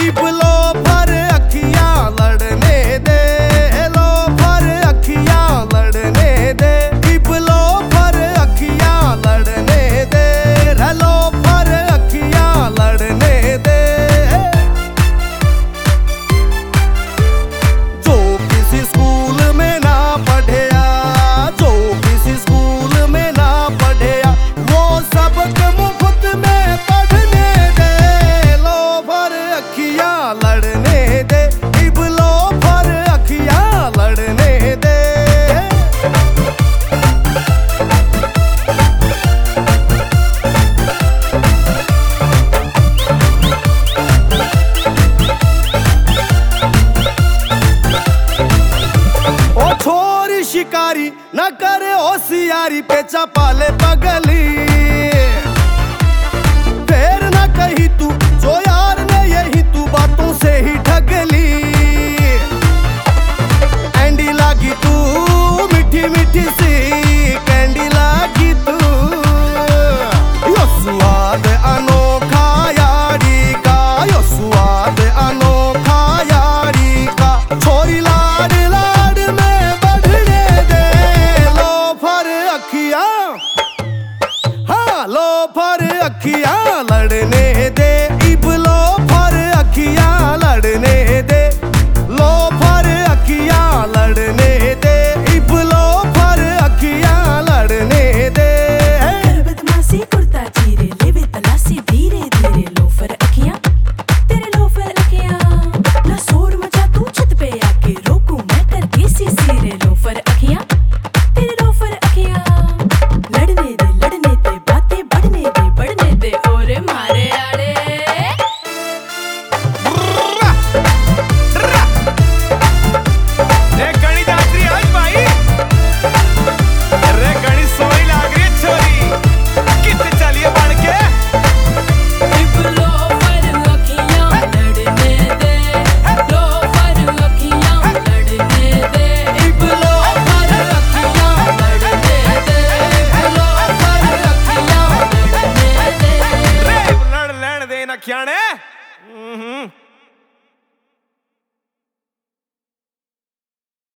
इब लो भर अखियां लड़ने दे, लो भर अखियां लड़ने दे, इब लो भर अखियां लड़ने दे, लो भर अखियां लड़ने दे। जो किसी स्कूल में ना पढ़ेया, जो किसी स्कूल में ना पढ़ेया, वो सबक मुफ्त में पढ़ने दे, लो भर अखियां लड़ने दे, इब लो भर अखियां लड़ने दे। ओ छोरी शिकारी न करे होशियारी पे चपा